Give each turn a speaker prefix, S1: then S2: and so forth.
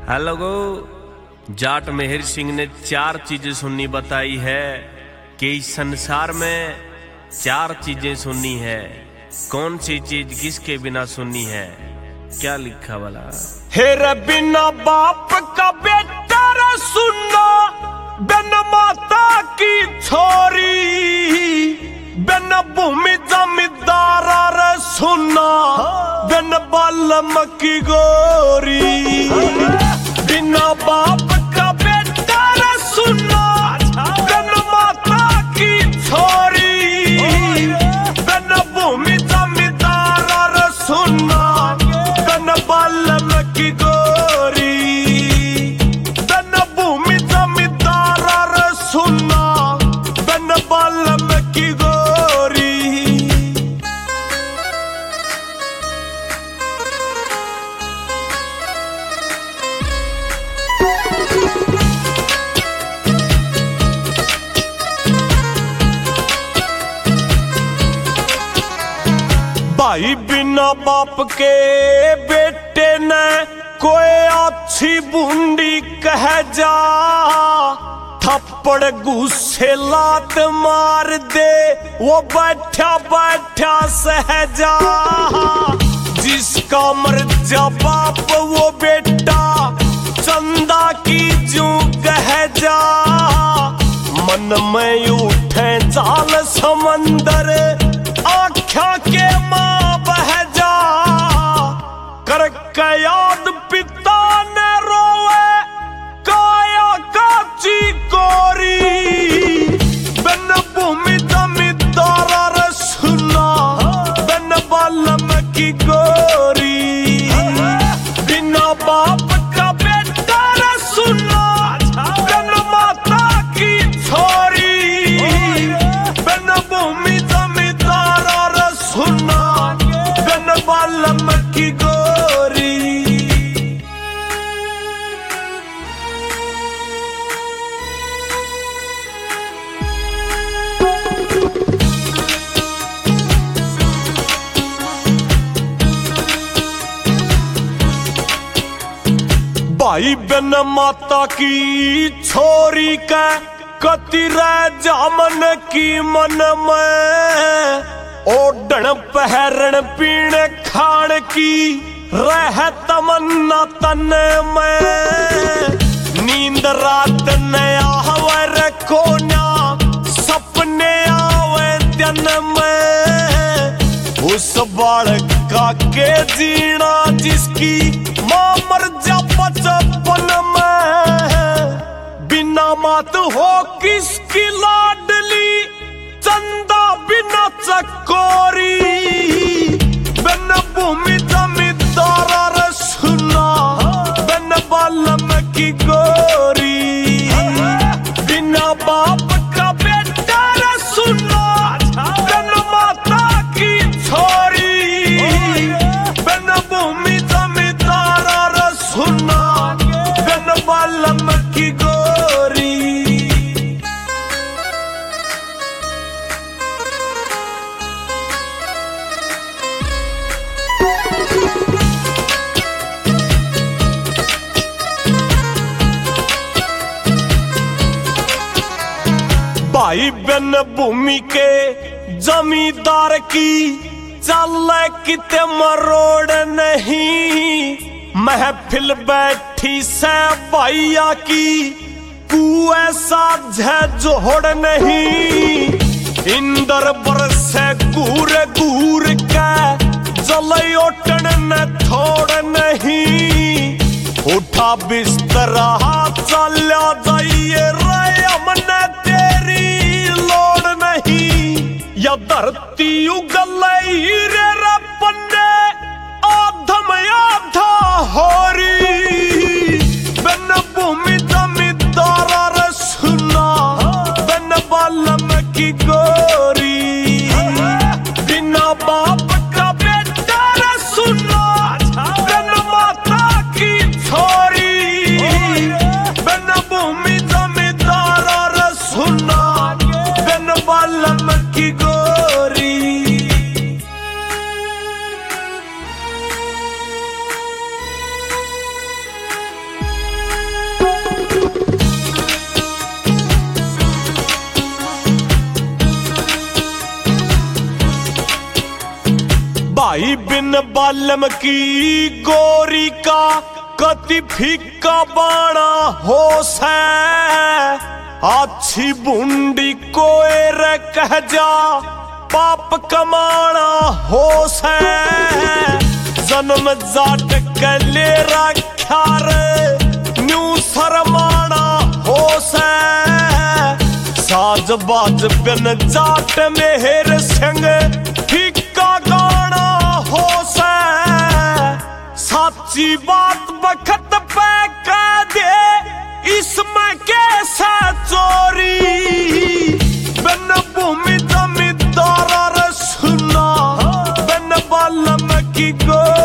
S1: Hello गो। जाट मेहर सिंह ने 4 चीजें सुननी बताई है कि इस संसार में 4 चीजें सुननी है। कौन सी चीज किसके बिना सुननी है? क्या लिखा वाला?
S2: हेरे बिना बाप का बेटा रे सुनना, बिन माता की छोरी, बिन भूमि जमींदार रे सुनना, बिन बालम की गोरी। बिना बाप का बेटा रे सुनना, बिन माता की छोरी, बिन भूमि जमींदार रे सुनना, बिन बालम की गोरी, बिन भूमि जमींदार रे सुनना, बिन बालम की गोरी। भाई बिना बाप के बेटे ने कोई अच्छी बूंदी कह जा, थप्पड़ गुस्से लात मार दे वो बैठा बैठा सहजा। जिसका मर जा बाप वो बेटा चंदा की जू कह जा। मन में उठे जाल समंदर आख्या के माँ बह जा। कर याद पिता ने रोवे काया काची कोरी, बिन भूमि जमींदार रे सुनना, बिन बालम की गोरी। बिना बाप का बेटा रे सुनना, बिन माता की छोरी, बिन भूमि जमींदार रे सुनना, बिन बालम की गोरी। भाई बिन माता की छोरी का कति रह जामन की मन में। ओढ़न पहरन पीण खान की रह तमन्ना तन में। नींद रात न आवे कोना, सपने आवे दिन में। उस बालका के जीना जिसकी माँ मर जा बचपन में। बिना मात हो किसकी लाडली, चंदा बिना चकोरी, बिन भूमि जमींदार रे सुनना, बिन बालम की गोरी। बिना बाप का बेटा रे सुनना, बिन माता की छोरी, बिन भूमि जमींदार रे सुनना, बिन बालम की गोरी। भाई बिन भूमि के जमींदार की चले किते मरोड़ नहीं। महफिल बैठी से भैया की कुएं साझे जोड़ नहीं। इंदर बरसे घूर घूर के जलई ओटन न थोड़ नहीं। उठा बिस्तरा चला जाइए रे हमने तेरी लोड़ नहीं। या धरती उगलई रे पन्ने आधम आधा होरी। बिन भूमि जमींदार रे सुनना, बिन बालम की गोरी। बिना बाप का बेटा रे सुनना, बिन माता की छोरी, बिन भूमि जमींदार रे सुनना, बिन बालम की गोरी। बिन बालम की गोरी का कति फीका बाणा होश है। अच्छी बूंदी कोएर कह जा पाप कमाना होश है। जन्म जाट कले रखा रे न्यू शरमाना होश है। साज बाज बिन जाट मेहर सिंह फीका गाना होश है। साची बात बखत पे कह दे इसमें कैसा चोरी। बिन भूमि जमींदार सुना बिन बालम की गो